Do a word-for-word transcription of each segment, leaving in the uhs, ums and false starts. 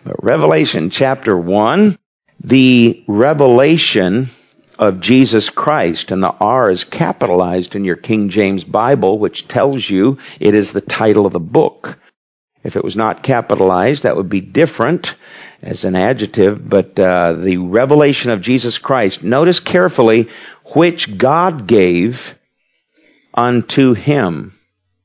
But Revelation chapter one, the revelation of Jesus Christ, and the R is capitalized in your King James Bible, which tells you it is the title of the book. If it was not capitalized, that would be different as an adjective, but uh, the revelation of Jesus Christ, notice carefully, which God gave unto him.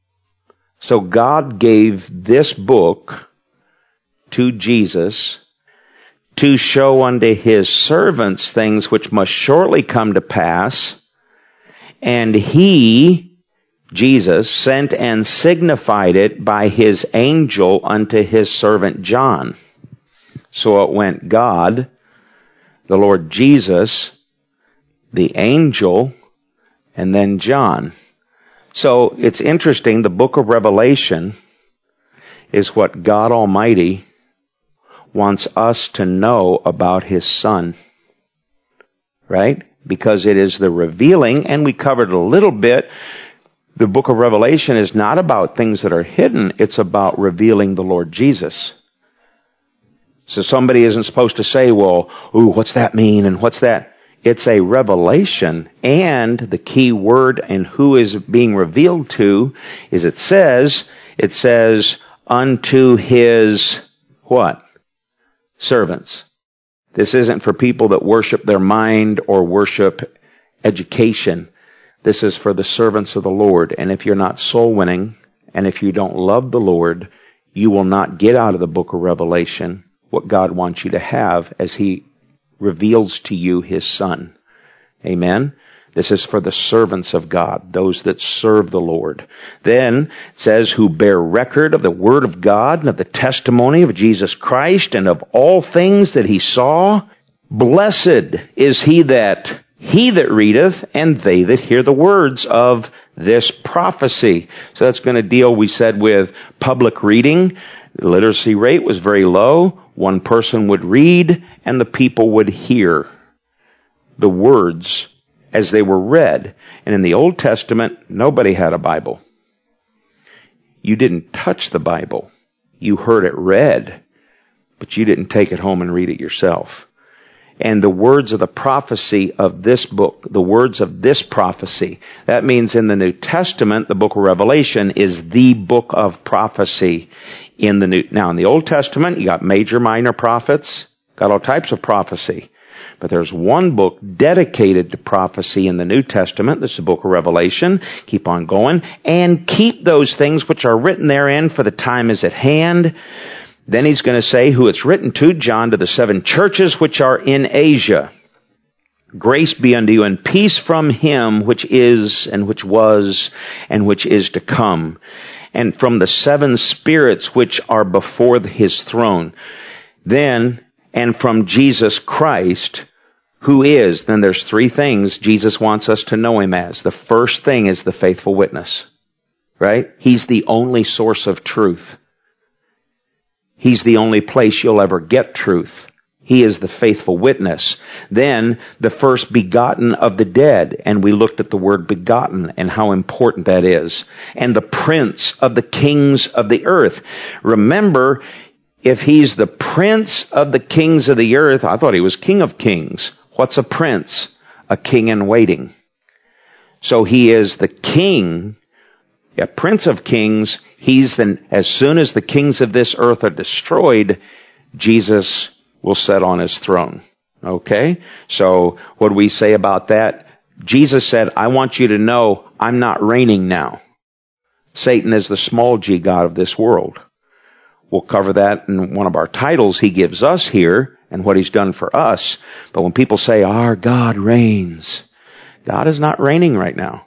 So God gave this book to Jesus to show unto his servants things which must shortly come to pass, and he, Jesus, sent and signified it by his angel unto his servant John. So it went God, the Lord Jesus, the angel, and then John. So it's interesting, the book of Revelation is what God Almighty wants us to know about his Son. Right? Because it is the revealing, and we covered a little bit, the book of Revelation is not about things that are hidden, it's about revealing the Lord Jesus. So somebody isn't supposed to say, well, ooh, what's that mean, and what's that? It's a revelation, and the key word and who is being revealed to is it says, it says, unto his, what? Servants. This isn't for people that worship their mind or worship education. This is for the servants of the Lord. And if you're not soul winning, and if you don't love the Lord, you will not get out of the book of Revelation what God wants you to have as he reveals to you his Son. Amen? This is for the servants of God, those that serve the Lord. Then it says, who bear record of the word of God and of the testimony of Jesus Christ and of all things that he saw. Blessed is he that he that readeth and they that hear the words of this prophecy. So that's going to deal, we said, with public reading. The literacy rate was very low. One person would read and the people would hear the words as they were read. And in the Old Testament, nobody had a Bible. You didn't touch the Bible. You heard it read, but you didn't take it home and read it yourself. And the words of the prophecy of this book, the words of this prophecy, that means in the New Testament, the book of Revelation is the book of prophecy in the New. Now, in the Old Testament, you got major, minor prophets, got all types of prophecy. But there's one book dedicated to prophecy in the New Testament. This is the book of Revelation. Keep on going. And keep those things which are written therein, for the time is at hand. Then he's going to say who it's written to, John, to the seven churches which are in Asia. Grace be unto you and peace from him which is and which was and which is to come, and from the seven spirits which are before his throne. Then, and from Jesus Christ, who is, then there's three things Jesus wants us to know him as. The first thing is the faithful witness, right? He's the only source of truth. He's the only place you'll ever get truth. He is the faithful witness. Then, the first begotten of the dead. And we looked at the word begotten and how important that is. And the prince of the kings of the earth. Remember, if he's the prince of the kings of the earth, I thought he was king of kings. What's a prince? A king in waiting. So he is the king, a prince of kings. He's the, as soon as the kings of this earth are destroyed, Jesus will sit on his throne. Okay? So what do we say about that? Jesus said, I want you to know I'm not reigning now. Satan is the small g god of this world. We'll cover that in one of our titles he gives us here and what he's done for us. But when people say, our God reigns, God is not reigning right now.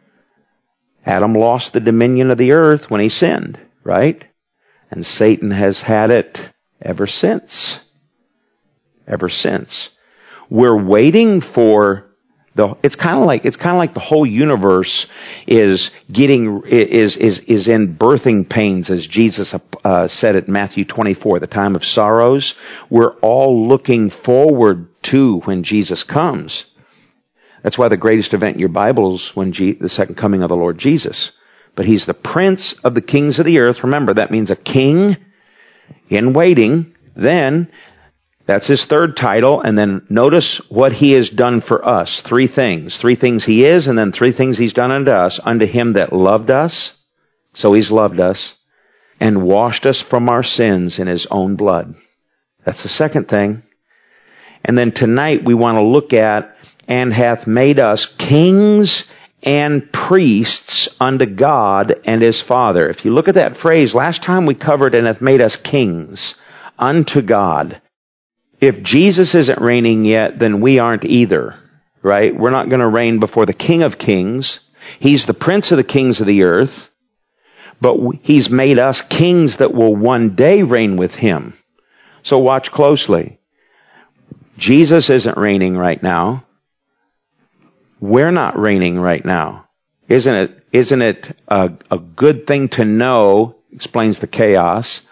Adam lost the dominion of the earth when he sinned, right? And Satan has had it ever since. Ever since. We're waiting for the, it's kind of like, it's kind of like the whole universe is getting, is, is, is in birthing pains, as Jesus uh, said at Matthew twenty-four, the time of sorrows. We're all looking forward to when Jesus comes. That's why the greatest event in your Bible is when G- the second coming of the Lord Jesus. But he's the prince of the kings of the earth. Remember, that means a king in waiting. Then, that's his third title, and then notice what he has done for us. Three things. Three things he is, and then three things he's done unto us. Unto him that loved us, so he's loved us, and washed us from our sins in his own blood. That's the second thing. And then tonight we want to look at, and hath made us kings and priests unto God and his Father. If you look at that phrase, last time we covered, and hath made us kings unto God. If Jesus isn't reigning yet, then we aren't either, right? We're not going to reign before the King of Kings. He's the Prince of the kings of the earth, but he's made us kings that will one day reign with him. So watch closely. Jesus isn't reigning right now. We're not reigning right now. Isn't it, isn't it a, a good thing to know, explains the chaos.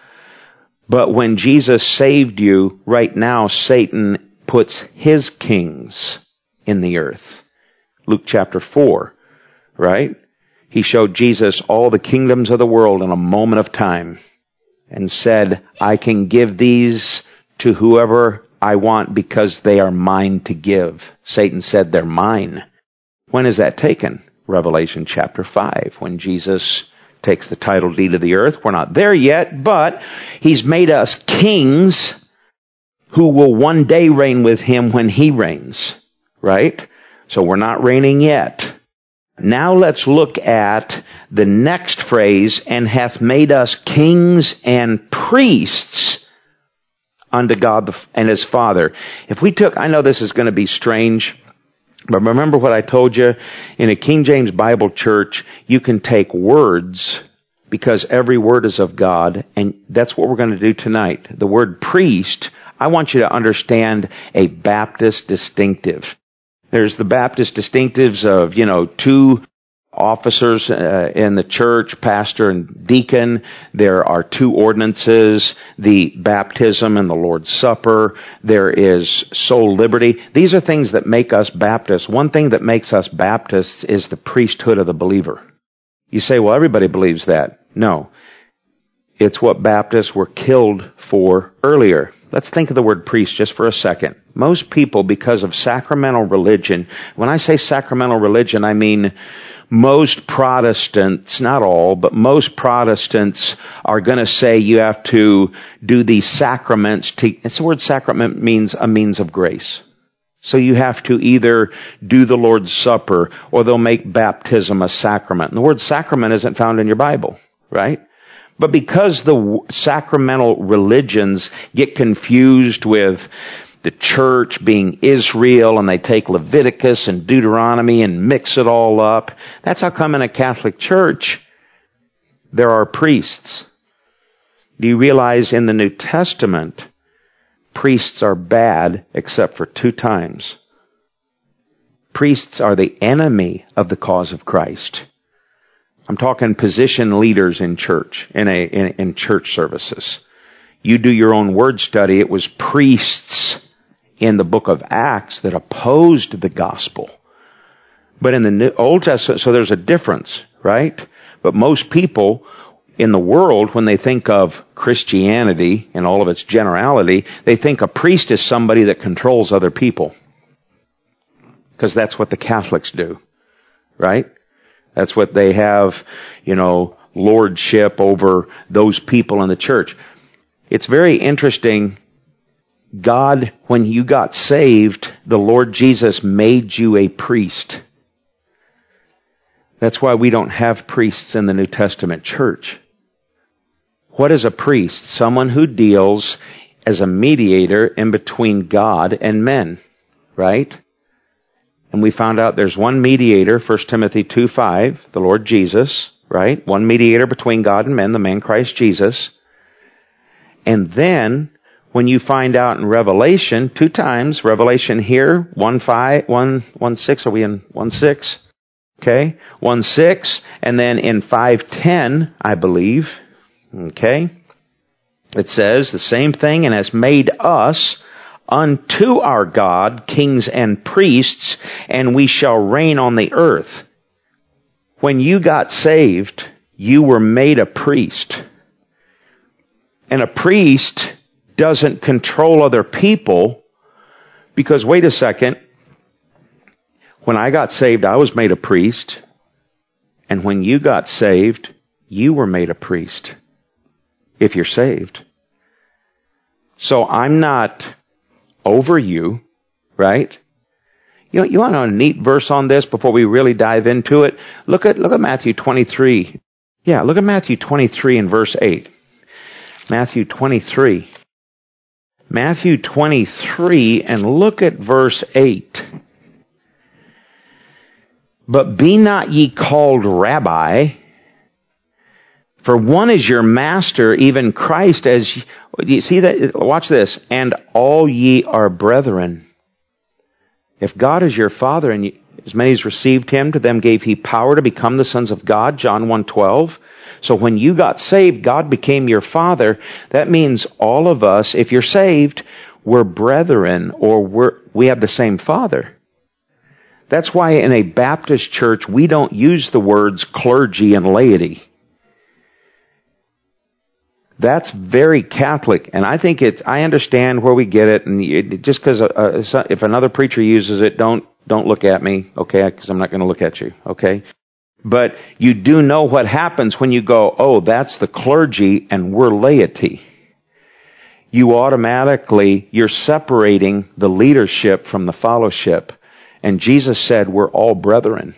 But when Jesus saved you, right now Satan puts his kings in the earth. Luke chapter four, right? He showed Jesus all the kingdoms of the world in a moment of time and said, I can give these to whoever I want because they are mine to give. Satan said they're mine. When is that taken? Revelation chapter five, when Jesus takes the title deed of the earth. We're not there yet, but he's made us kings who will one day reign with him when he reigns, right? So we're not reigning yet. Now let's look at the next phrase, and hath made us kings and priests unto God and his Father. If we took, I know this is going to be strange, but remember what I told you, in a King James Bible church, you can take words, because every word is of God, and that's what we're going to do tonight. The word priest, I want you to understand a Baptist distinctive. There's the Baptist distinctives of, you know, two officers uh, in the church, pastor and deacon. There are two ordinances, the baptism and the Lord's Supper. There is soul liberty. These are things that make us Baptists. One thing that makes us Baptists is the priesthood of the believer. You say, well, everybody believes that. No. It's what Baptists were killed for earlier. Let's think of the word priest just for a second. Most people, because of sacramental religion, when I say sacramental religion, I mean most Protestants, not all, but most Protestants are going to say you have to do these sacraments. To, it's the word sacrament means a means of grace. So you have to either do the Lord's Supper or they'll make baptism a sacrament. And the word sacrament isn't found in your Bible, right? But because the sacramental religions get confused with the church being Israel, and they take Leviticus and Deuteronomy and mix it all up, that's how come in a Catholic church there are priests. Do you realize in the New Testament, priests are bad except for two times? Priests are the enemy of the cause of Christ. I'm talking position leaders in church, in a in, in church services. You do your own word study. It was priests in the book of Acts that opposed the gospel. But in the New, Old Testament, so there's a difference, right? But most people in the world, when they think of Christianity in all of its generality, they think a priest is somebody that controls other people. Because that's what the Catholics do, right? That's what they have, you know, lordship over those people in the church. It's very interesting. God, when you got saved, the Lord Jesus made you a priest. That's why we don't have priests in the New Testament church. What is a priest? Someone who deals as a mediator in between God and men, right? And we found out there's one mediator, First Timothy two five, the Lord Jesus, right? One mediator between God and men, the man Christ Jesus. And then, when you find out in Revelation, two times, Revelation here, one five, one, one six, are we in one six? Okay, one six, and then in five ten, I believe, okay, it says the same thing, and has made us unto our God kings and priests, and we shall reign on the earth. When you got saved, you were made a priest. And a priest doesn't control other people. Because wait a second, when I got saved, I was made a priest. And when you got saved, you were made a priest. If you're saved. So I'm not over you, right? You, you want a neat verse on this before we really dive into it? Look at, look at Matthew twenty-three. Yeah, look at Matthew twenty-three and verse eight. Matthew twenty-three. Matthew twenty-three and look at verse eight. But be not ye called rabbi, for one is your master, even Christ, as you see that. Watch this. And all ye are brethren. If God is your Father, and you, as many as received Him, to them gave He power to become the sons of God. John one twelve. So when you got saved, God became your Father. That means all of us, if you're saved, we're brethren, or we're we have the same Father. That's why in a Baptist church we don't use the words clergy and laity. That's very Catholic, and I think it's, I understand where we get it, and it, just because uh, if another preacher uses it, don't don't look at me, okay, because I'm not going to look at you, okay? But you do know what happens when you go, oh, that's the clergy and we're laity. You automatically, you're separating the leadership from the fellowship. And Jesus said, we're all brethren.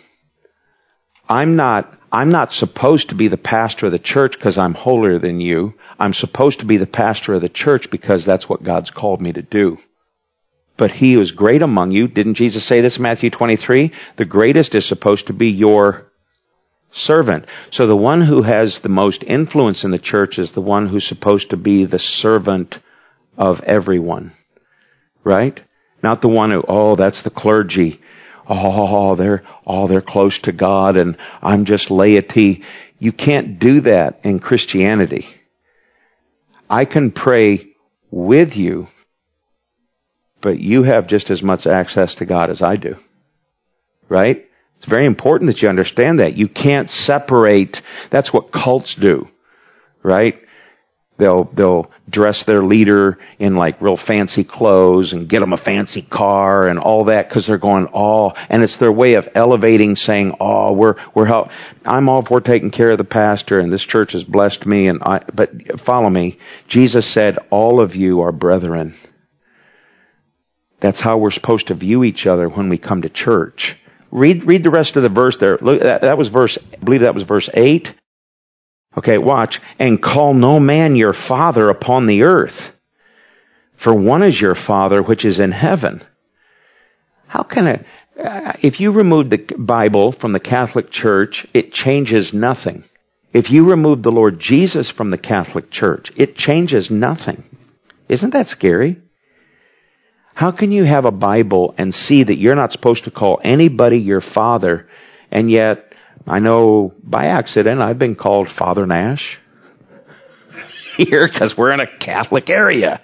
I'm not I'm not supposed to be the pastor of the church because I'm holier than you. I'm supposed to be the pastor of the church because that's what God's called me to do. But he who is great among you, didn't Jesus say this in Matthew twenty-three? The greatest is supposed to be your servant. So the one who has the most influence in the church is the one who's supposed to be the servant of everyone. Right? Not the one who, oh, that's the clergy. Oh, they're, oh, they're close to God and I'm just laity. You can't do that in Christianity. I can pray with you, but you have just as much access to God as I do. Right? It's very important that you understand that. You can't separate. That's what cults do. Right? They'll, they'll dress their leader in like real fancy clothes and get them a fancy car and all that because they're going, oh, and it's their way of elevating, saying, oh, we're, we're help. I'm all for taking care of the pastor and this church has blessed me and I, but follow me. Jesus said, all of you are brethren. That's how we're supposed to view each other when we come to church. Read, read the rest of the verse there. Look, that, that was verse, I believe that was verse eight. Okay, watch. And call no man your father upon the earth, for one is your Father which is in heaven. How can it, uh, if you remove the Bible from the Catholic Church, it changes nothing. If you remove the Lord Jesus from the Catholic Church, it changes nothing. Isn't that scary? How can you have a Bible and see that you're not supposed to call anybody your father, and yet I know by accident I've been called Father Nash here because we're in a Catholic area.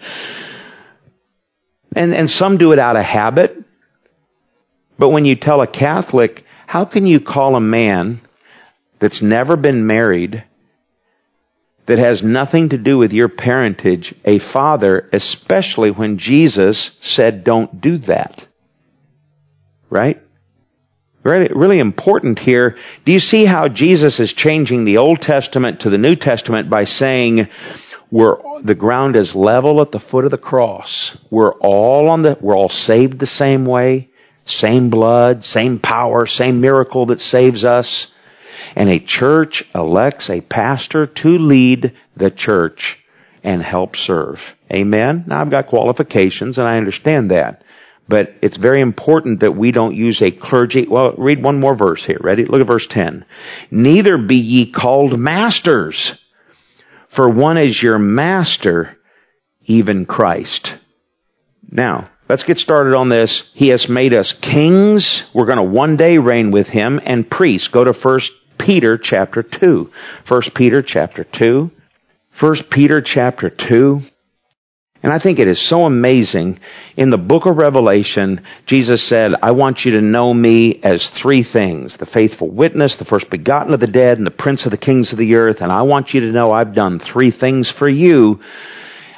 And and some do it out of habit. But when you tell a Catholic, how can you call a man that's never been married, that has nothing to do with your parentage, a father, especially when Jesus said don't do that? Right? Really, really important here. Do you see how Jesus is changing the Old Testament to the New Testament by saying we're, the ground is level at the foot of the cross. We're all on the, we're all saved the same way, same blood, same power, same miracle that saves us. And a church elects a pastor to lead the church and help serve. Amen? Now I've got qualifications and I understand that. But it's very important that we don't use a clergy. Well, read one more verse here. Ready? Look at verse ten. Neither be ye called masters, for one is your master, even Christ. Now, let's get started on this. He has made us kings. We're going to one day reign with Him, and priests. Go to First Peter chapter two. First Peter chapter two. First Peter chapter two. And I think it is so amazing. In the book of Revelation, Jesus said, I want you to know me as three things. The faithful witness, the first begotten of the dead, and the prince of the kings of the earth. And I want you to know I've done three things for you.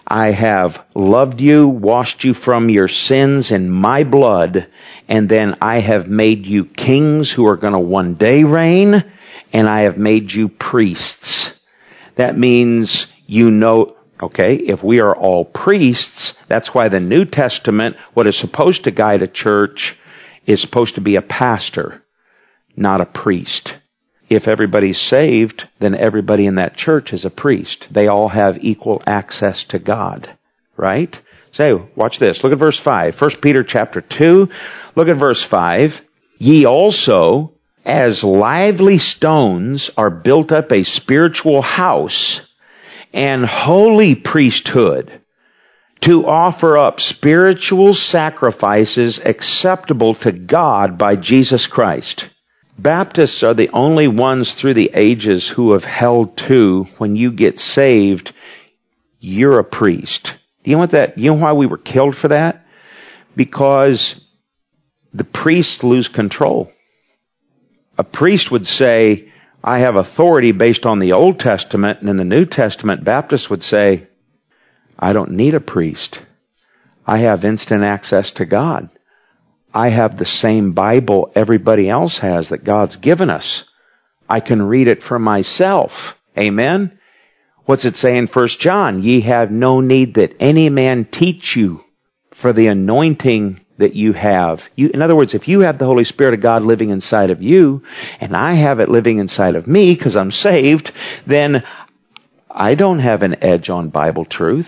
I have loved you, washed you from your sins in my blood, and then I have made you kings who are going to one day reign, and I have made you priests. That means you know, okay, if we are all priests, that's why the New Testament, what is supposed to guide a church, is supposed to be a pastor, not a priest. If everybody's saved, then everybody in that church is a priest. They all have equal access to God, right? So, watch this. Look at verse five. First Peter chapter two. Look at verse five. Ye also, as lively stones, are built up a spiritual house and holy priesthood to offer up spiritual sacrifices acceptable to God by Jesus Christ. Baptists are the only ones through the ages who have held to, when you get saved, you're a priest. Do you know what that, you know why we were killed for that? Because the priests lose control. A priest would say, I have authority based on the Old Testament, and in the New Testament, Baptists would say, I don't need a priest. I have instant access to God. I have the same Bible everybody else has that God's given us. I can read it for myself. Amen? What's it say in First John? Ye have no need that any man teach you, for the anointing that you have. You, in other words, if you have the Holy Spirit of God living inside of you, and I have it living inside of me because I'm saved, then I don't have an edge on Bible truth.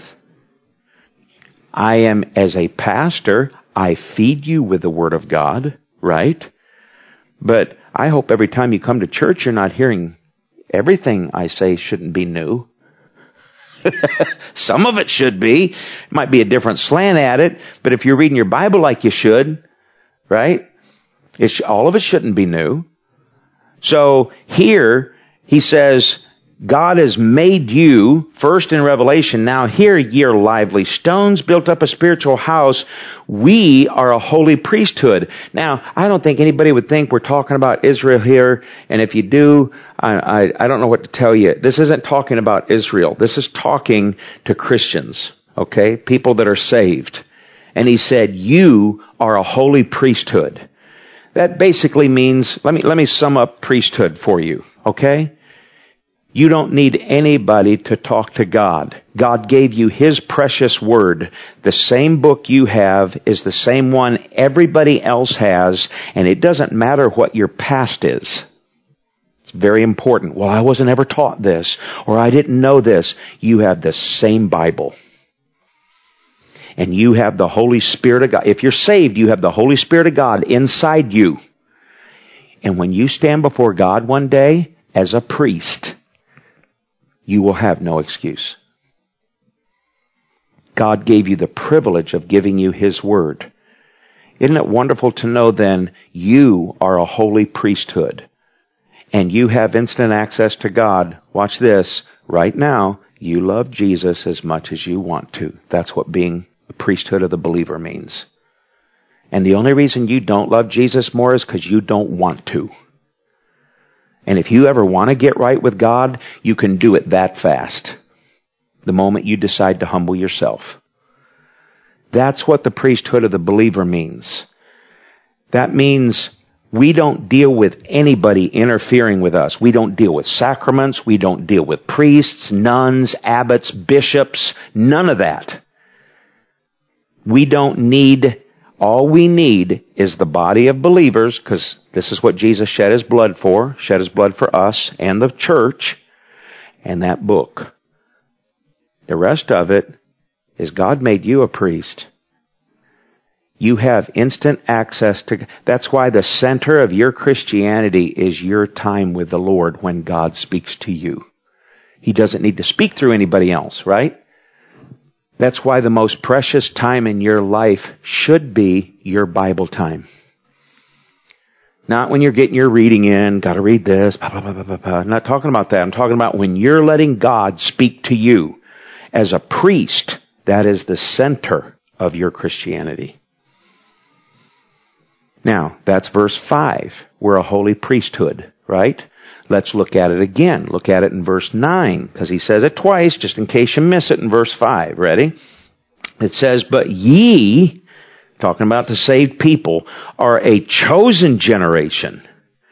I am, as a pastor, I feed you with the Word of God, right? But I hope every time you come to church, you're not hearing everything I say shouldn't be new. Some of it should be. It might be a different slant at it, but if you're reading your Bible like you should, right? It sh- all of it shouldn't be new. So here, he says, God has made you, first in Revelation, now here ye are lively stones, built up a spiritual house. We are a holy priesthood. Now, I don't think anybody would think we're talking about Israel here, and if you do, I, I, I don't know what to tell you. This isn't talking about Israel. This is talking to Christians, okay? People that are saved. And he said, you are a holy priesthood. That basically means, let me, let me sum up priesthood for you, okay? You don't need anybody to talk to God. God gave you His precious Word. The same book you have is the same one everybody else has, and it doesn't matter what your past is. It's very important. Well, I wasn't ever taught this, or I didn't know this. You have the same Bible. And you have the Holy Spirit of God. If you're saved, you have the Holy Spirit of God inside you. And when you stand before God one day as a priest, you will have no excuse. God gave you the privilege of giving you His Word. Isn't it wonderful to know then you are a holy priesthood and you have instant access to God? Watch this. Right now, you love Jesus as much as you want to. That's what being a priesthood of the believer means. And the only reason you don't love Jesus more is because you don't want to. And if you ever want to get right with God, you can do it that fast. The moment you decide to humble yourself. That's what the priesthood of the believer means. That means we don't deal with anybody interfering with us. We don't deal with sacraments. We don't deal with priests, nuns, abbots, bishops. None of that. We don't need, all we need is the body of believers, because this is what Jesus shed His blood for, shed His blood for us and the church, and that book. The rest of it is God made you a priest. You have instant access to, that's why the center of your Christianity is your time with the Lord when God speaks to you. He doesn't need to speak through anybody else, right? That's why the most precious time in your life should be your Bible time. Not when you're getting your reading in, gotta read this, blah, blah, blah, blah, blah, blah. I'm not talking about that. I'm talking about when you're letting God speak to you. As a priest, that is the center of your Christianity. Now, that's verse five. We're a holy priesthood, right? Let's look at it again. Look at it in verse nine, because he says it twice, just in case you miss it in verse five. Ready? It says, but ye, talking about the saved people, are a chosen generation.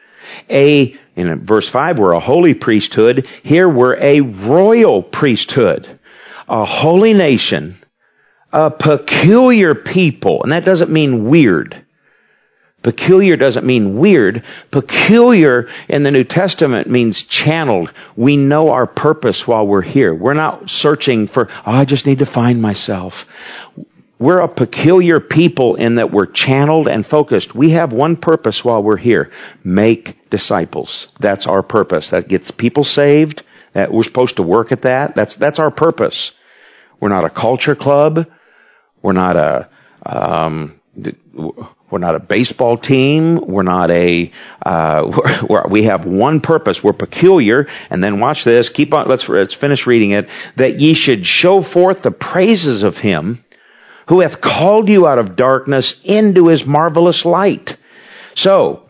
A, in verse five, we're a holy priesthood. Here we're a royal priesthood. A holy nation. A peculiar people. And that doesn't mean weird. Peculiar doesn't mean weird. Peculiar in the New Testament means channeled. We know our purpose while we're here. We're not searching for, oh, I just need to find myself. We're a peculiar people in that we're channeled and focused. We have one purpose while we're here. Make disciples. That's our purpose. That gets people saved. That we're supposed to work at that. That's, that's our purpose. We're not a culture club. We're not a, um, we're not a baseball team. We're not a, uh, we're, we're, we have one purpose. We're peculiar. And then watch this. Keep on, let's, let's finish reading it. That ye should show forth the praises of him who hath called you out of darkness into his marvelous light. So,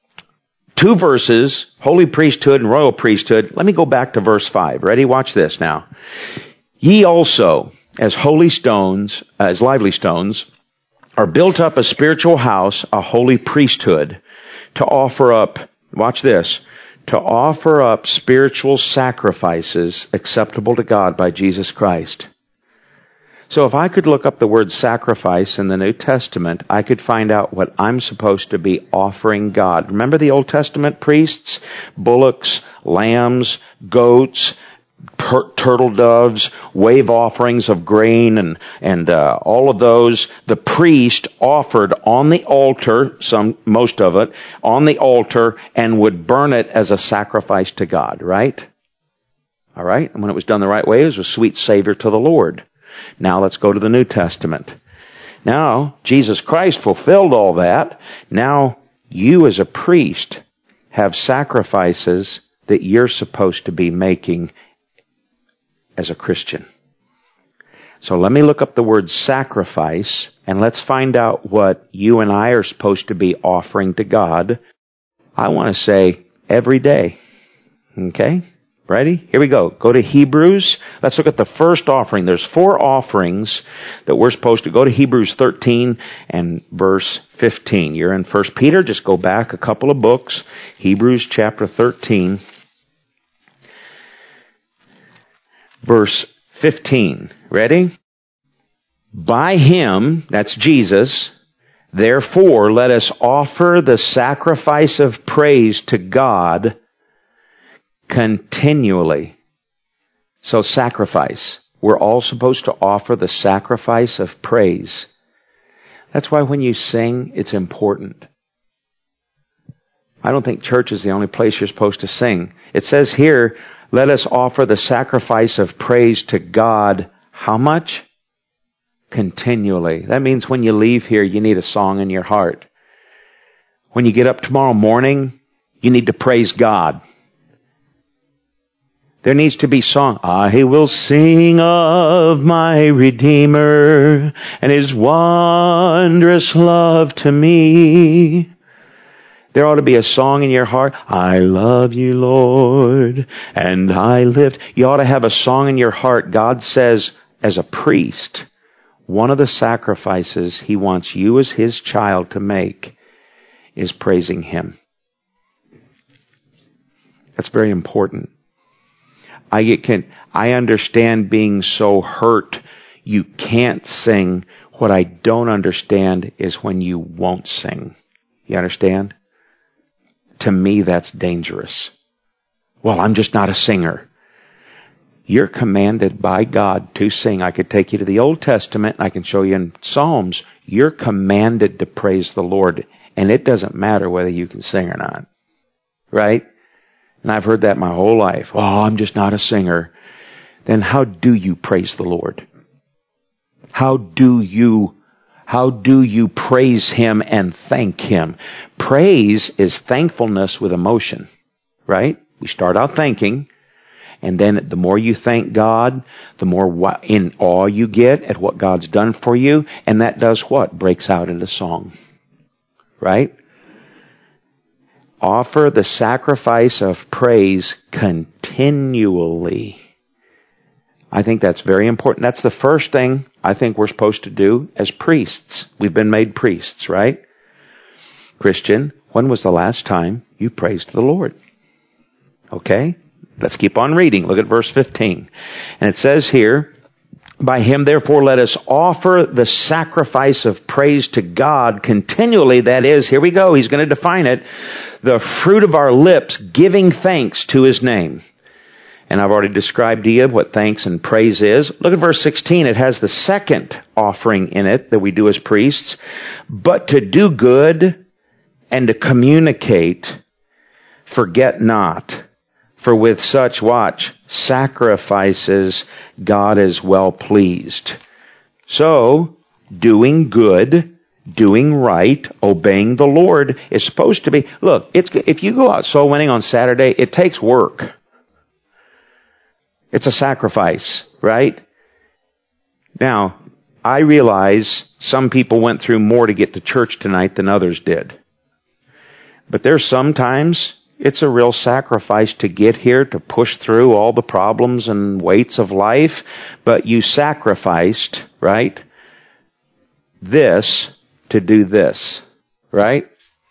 two verses, holy priesthood and royal priesthood. Let me go back to verse five. Ready? Watch this now. Ye also, as holy stones, as lively stones, are built up a spiritual house, a holy priesthood, to offer up, watch this, to offer up spiritual sacrifices acceptable to God by Jesus Christ. So if I could look up the word sacrifice in the New Testament, I could find out what I'm supposed to be offering God. Remember the Old Testament priests? Bullocks, lambs, goats, per- turtle doves, wave offerings of grain, and, and uh, all of those. The priest offered on the altar, some, most of it, on the altar, and would burn it as a sacrifice to God, right? All right? And when it was done the right way, it was a sweet savor to the Lord. Now let's go to the New Testament. Now, Jesus Christ fulfilled all that. Now, you as a priest have sacrifices that you're supposed to be making as a Christian. So let me look up the word sacrifice, and let's find out what you and I are supposed to be offering to God. I want to say every day. Okay? Ready? Here we go. Go to Hebrews. Let's look at the first offering. There's four offerings that we're supposed to go to Hebrews thirteen and verse fifteen. You're in First Peter. Just go back a couple of books. Hebrews chapter thirteen, verse fifteen. Ready? By him, that's Jesus, therefore let us offer the sacrifice of praise to God continually. So sacrifice. We're all supposed to offer the sacrifice of praise. That's why when you sing, it's important. I don't think church is the only place you're supposed to sing. It says here, let us offer the sacrifice of praise to God. How much? Continually. That means when you leave here, you need a song in your heart. When you get up tomorrow morning, you need to praise God. There needs to be song. I will sing of my Redeemer and his wondrous love to me. There ought to be a song in your heart. I love you, Lord, and I lift. You ought to have a song in your heart. God says, as a priest, one of the sacrifices he wants you as his child to make is praising him. That's very important. I get, can, I understand being so hurt you can't sing. What I don't understand is when you won't sing. You understand? To me, that's dangerous. Well, I'm just not a singer. You're commanded by God to sing. I could take you to the Old Testament, and I can show you in Psalms. You're commanded to praise the Lord, and it doesn't matter whether you can sing or not. Right? And I've heard that my whole life. Oh, I'm just not a singer. Then how do you praise the Lord? How do you, how do you praise him and thank him? Praise is thankfulness with emotion, right? We start out thanking, and then the more you thank God, the more in awe you get at what God's done for you, and that does what? Breaks out into song, right? Offer the sacrifice of praise continually. I think that's very important. That's the first thing I think we're supposed to do as priests. We've been made priests, right? Christian, when was the last time you praised the Lord? Okay, let's keep on reading. Look at verse fifteen. And it says here, by him therefore let us offer the sacrifice of praise to God continually. That is, here we go, he's going to define it, the fruit of our lips giving thanks to his name. And I've already described to you what thanks and praise is. Look at verse sixteen. It has the second offering in it that we do as priests. But to do good and to communicate, forget not. For with such, watch, sacrifices, God is well pleased. So, doing good, doing right, obeying the Lord is supposed to be, look, it's, if you go out soul winning on Saturday, it takes work. It's a sacrifice, right? Now, I realize some people went through more to get to church tonight than others did. But there's sometimes it's a real sacrifice to get here, to push through all the problems and weights of life. But you sacrificed, right, this to do this, right?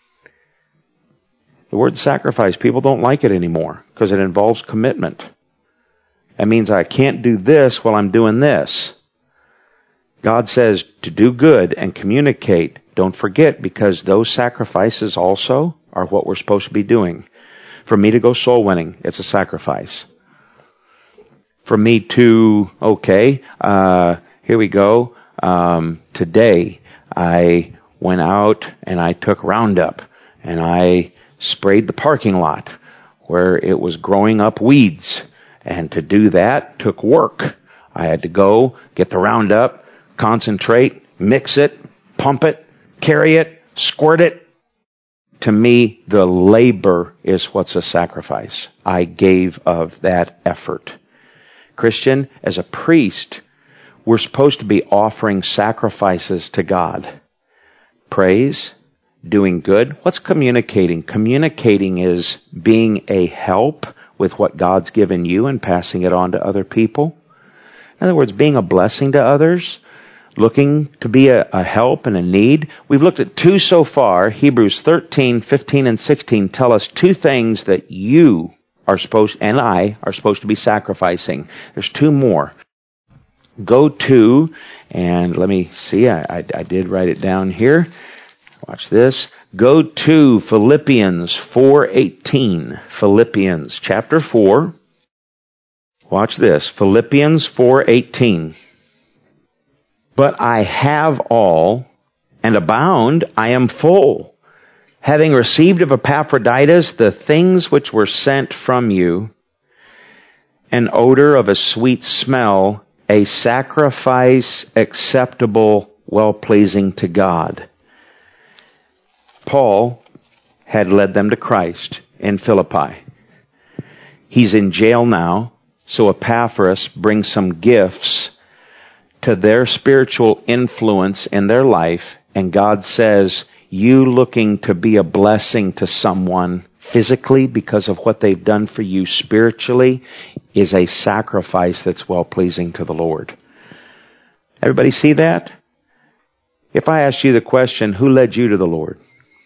The word sacrifice, people don't like it anymore because it involves commitment. That means I can't do this while I'm doing this. God says to do good and communicate. Don't forget, because those sacrifices also are what we're supposed to be doing. For me to go soul winning, it's a sacrifice. For me to, okay, uh, here we go. Um, today I went out and I took Roundup and I sprayed the parking lot where it was growing up weeds. And to do that took work. I had to go get the Roundup, concentrate, mix it, pump it, carry it, squirt it. To me, the labor is what's a sacrifice. I gave of that effort. Christian, as a priest, we're supposed to be offering sacrifices to God. Praise, doing good. What's communicating? Communicating is being a help with what God's given you and passing it on to other people. In other words, being a blessing to others, looking to be a, a help and a need. We've looked at two so far. Hebrews thirteen, fifteen, and sixteen tell us two things that you are supposed, and I, are supposed to be sacrificing. There's two more. Go to, and let me see, I, I, I did write it down here. Watch this. Go to Philippians four eighteen. Philippians chapter four. Watch this. Philippians four eighteen. But I have all, and abound, I am full, having received of Epaphroditus the things which were sent from you, an odor of a sweet smell, a sacrifice acceptable, well-pleasing to God. Paul had led them to Christ in Philippi. He's in jail now, so Epaphras brings some gifts to their spiritual influence in their life, and God says, you looking to be a blessing to someone physically because of what they've done for you spiritually is a sacrifice that's well-pleasing to the Lord. Everybody see that? If I asked you the question, who led you to the Lord?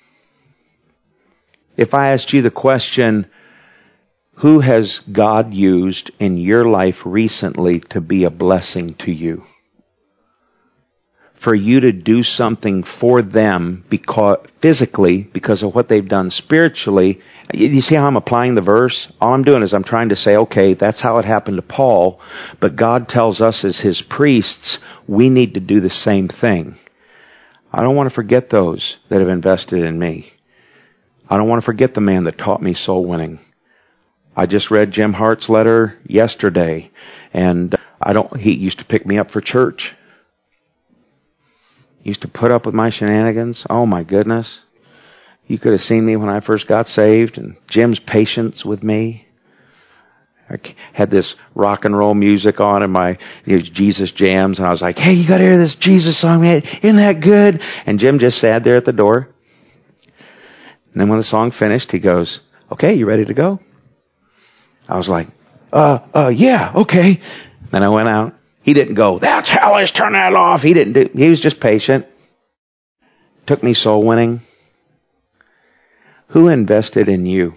If I asked you the question, who has God used in your life recently to be a blessing to you? For you to do something for them because physically, because of what they've done spiritually. You see how I'm applying the verse? All I'm doing is I'm trying to say, okay, that's how it happened to Paul, but God tells us as his priests, we need to do the same thing. I don't want to forget those that have invested in me. I don't want to forget the man that taught me soul winning. I just read Jim Hart's letter yesterday, and I don't. He used to pick me up for church. He used to put up with my shenanigans. Oh my goodness. You could have seen me when I first got saved, and Jim's patience with me. I had this rock and roll music on and my it was Jesus jams, and I was like, hey, you got to hear this Jesus song, man. Isn't that good? And Jim just sat there at the door. And then when the song finished, he goes, okay, you ready to go? I was like, uh, uh, yeah, okay. Then I went out. He didn't go, that's hellish, turn that off. He didn't do, he was just patient. Took me soul winning. Who invested in you?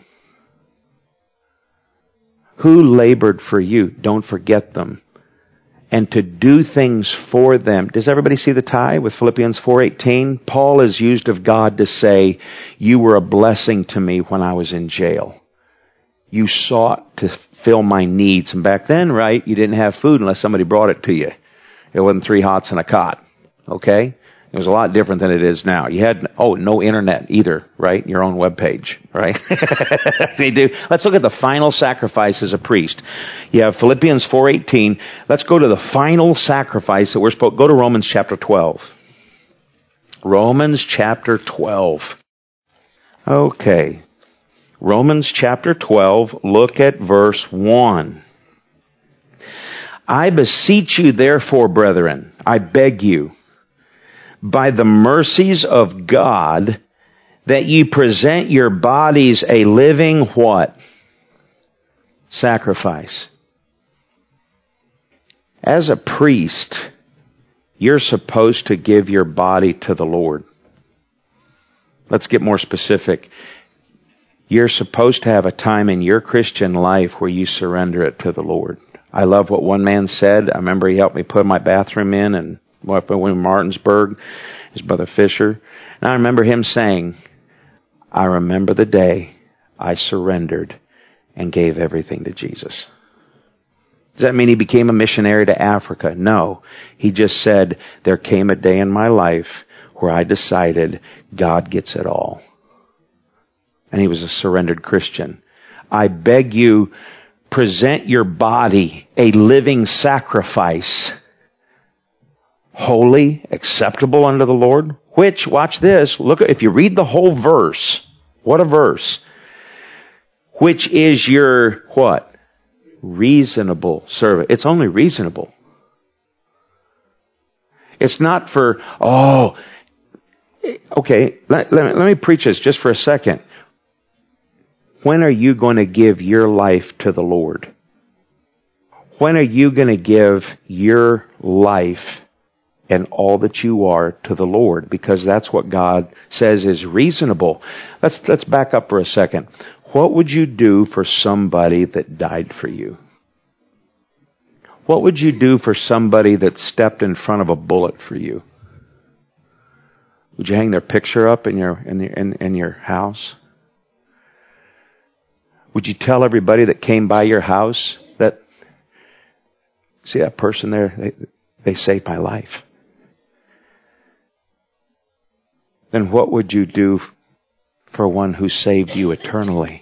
Who labored for you? Don't forget them. And to do things for them. Does everybody see the tie with Philippians four eighteen? Paul is used of God to say, you were a blessing to me when I was in jail. You sought to fill my needs. And back then, right, you didn't have food unless somebody brought it to you. It wasn't three hots and a cot. Okay? It was a lot different than it is now. You had, oh, no internet either, right? Your own webpage, right? They do. Let's look at the final sacrifice as a priest. You have Philippians four eighteen. Let's go to the final sacrifice that we're supposed, go to Romans chapter twelve. Romans chapter twelve. Okay. Romans chapter twelve, look at verse one. I beseech you therefore, brethren, I beg you, by the mercies of God, that ye present your bodies a living what? Sacrifice. As a priest, you're supposed to give your body to the Lord. Let's get more specific. You're supposed to have a time in your Christian life where you surrender it to the Lord. I love what one man said. I remember he helped me put my bathroom in and up in Martinsburg, his brother Fisher. And I remember him saying, I remember the day I surrendered and gave everything to Jesus. Does that mean he became a missionary to Africa? No. He just said, there came a day in my life where I decided God gets it all. And he was a surrendered Christian. I beg you, present your body a living sacrifice, holy, acceptable unto the Lord, which, watch this, look, if you read the whole verse, what a verse, which is your, what? Reasonable service. It's only reasonable. It's not for, oh, okay, let, let, me, let me preach this just for a second. When are you going to give your life to the Lord? When are you going to give your life and all that you are to the Lord? Because that's what God says is reasonable. Let's, let's back up for a second. What would you do for somebody that died for you? What would you do for somebody that stepped in front of a bullet for you? Would you hang their picture up in your, in your, in, in your house? Would you tell everybody that came by your house that, see that person there, they, they saved my life? Then what would you do for one who saved you eternally?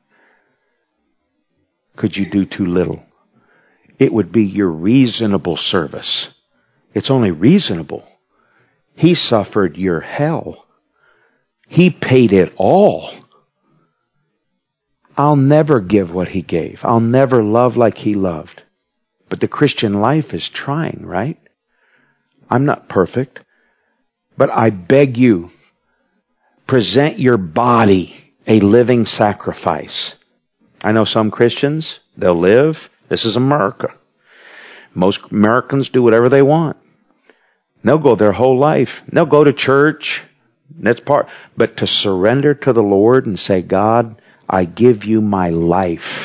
Could you do too little? It would be your reasonable service. It's only reasonable. He suffered your hell. He paid it all. I'll never give what he gave. I'll never love like he loved. But the Christian life is trying, right? I'm not perfect. But I beg you, present your body a living sacrifice. I know some Christians, they'll live. This is America. Most Americans do whatever they want. They'll go their whole life. They'll go to church. That's part. But to surrender to the Lord and say, God, I give you my life,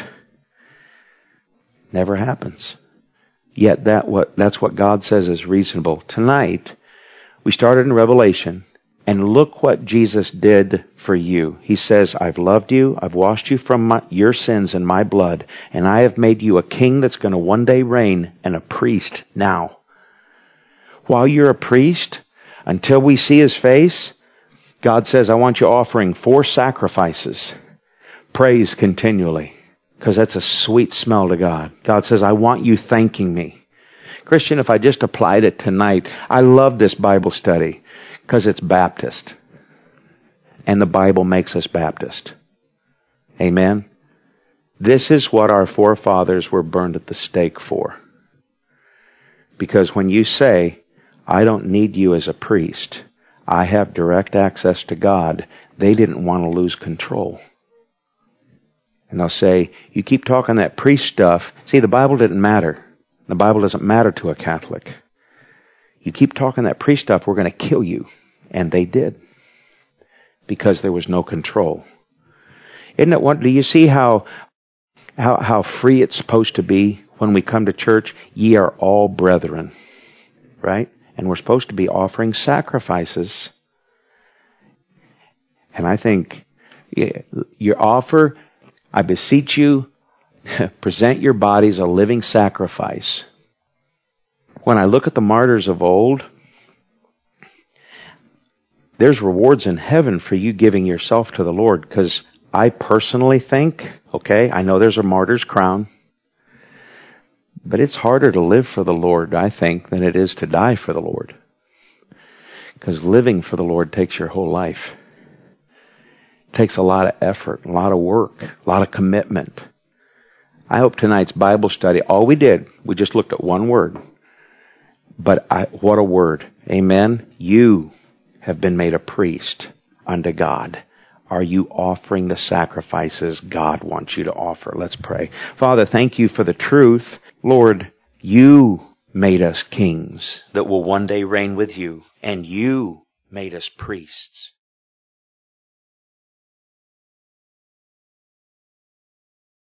never happens. Yet that what that's what God says is reasonable. Tonight, we started in Revelation, and look what Jesus did for you. He says, I've loved you, I've washed you from my, your sins in my blood, and I have made you a king that's going to one day reign and a priest now. While you're a priest, until we see his face, God says, I want you offering four sacrifices. Praise continually, because that's a sweet smell to God. God says, I want you thanking me. Christian, if I just applied it tonight, I love this Bible study because it's Baptist. And the Bible makes us Baptist. Amen? This is what our forefathers were burned at the stake for. Because when you say, I don't need you as a priest, I have direct access to God. They didn't want to lose control. And they'll say, you keep talking that priest stuff. See, the Bible didn't matter. The Bible doesn't matter to a Catholic. You keep talking that priest stuff, we're going to kill you. And they did. Because there was no control. Isn't it what, do you see how, how, how free it's supposed to be when we come to church? Ye are all brethren. Right? And we're supposed to be offering sacrifices. And I think your offer, I beseech you, present your bodies a living sacrifice. When I look at the martyrs of old, there's rewards in heaven for you giving yourself to the Lord, because I personally think, okay, I know there's a martyr's crown, but it's harder to live for the Lord, I think, than it is to die for the Lord. Because living for the Lord takes your whole life. It takes a lot of effort, a lot of work, a lot of commitment. I hope tonight's Bible study, all we did, we just looked at one word. But I, what a word. Amen. You have been made a priest unto God. Are you offering the sacrifices God wants you to offer? Let's pray. Father, thank you for the truth. Lord, you made us kings that will one day reign with you, and you made us priests.